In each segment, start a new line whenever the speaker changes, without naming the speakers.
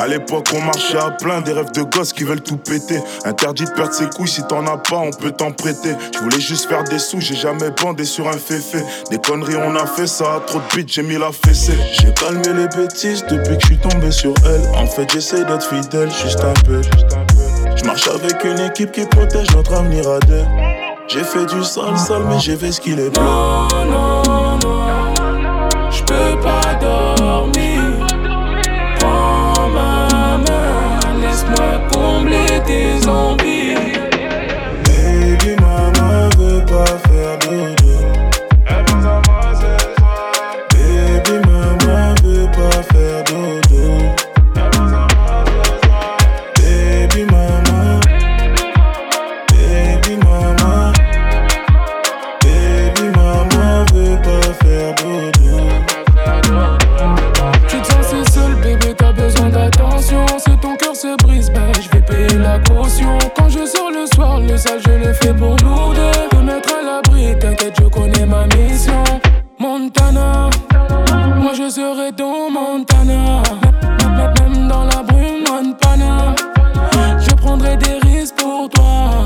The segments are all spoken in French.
À l'époque on marchait à plein, des rêves de gosses qui veulent tout péter. Interdit de perdre ses couilles, si t'en as pas on peut t'en prêter. Je voulais juste faire des sous, j'ai jamais bandé sur un féfé. Des conneries on a fait ça, trop de beats j'ai mis la fessée. J'ai calmé les bêtises depuis que je suis tombé sur elle. En fait j'essaie d'être fidèle, juste un peu. Je marche avec une équipe qui protège notre avenir à deux. J'ai fait du sale mais j'ai fait ce qu'il est bleu.
Non, non, non, j'peux pas dormir. Prends ma main, laisse-moi combler tes envies.
Baby maman veut pas faire dodo. Elle pense à moi ce soir. Baby maman veut pas faire dodo. Elle pense à moi ce soir. Baby maman. Baby maman. Baby maman veut pas faire dodo.
Tu te sens si seul, bébé, t'as besoin d'attention. Si ton cœur se brise, ben je vais payer la caution. Quand je sors le soir, le sale je le fais pour nous deux. Te mettre à l'abri, t'inquiète, je connais ma mission. Montana, moi je serai ton Montana. Même dans la brume, Montana. Je prendrai des risques pour toi.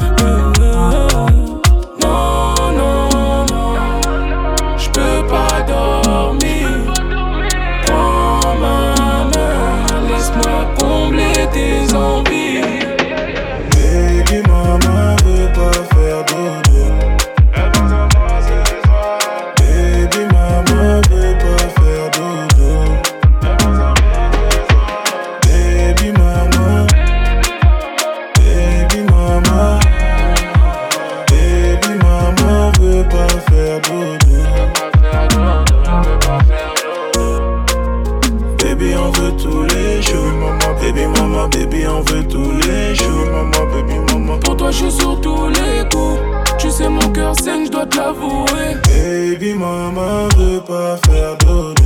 Non, non, non, j'peux pas dormir. Prends ma main, laisse-moi combler tes envies.
Baby maman veut pas faire dodo. Elle pense à moi ce soir. Baby maman veut pas faire dodo. Elle pense à moi ce soir. Baby maman. Baby maman. Baby maman veut pas faire dodo. Baby on veut tous les jours. Baby on veut tous les jours. Baby maman.
Pour toi je suis sur tous les coups. Tu sais mon cœur saigne, je dois te l'avouer.
Baby maman veut pas faire dodo.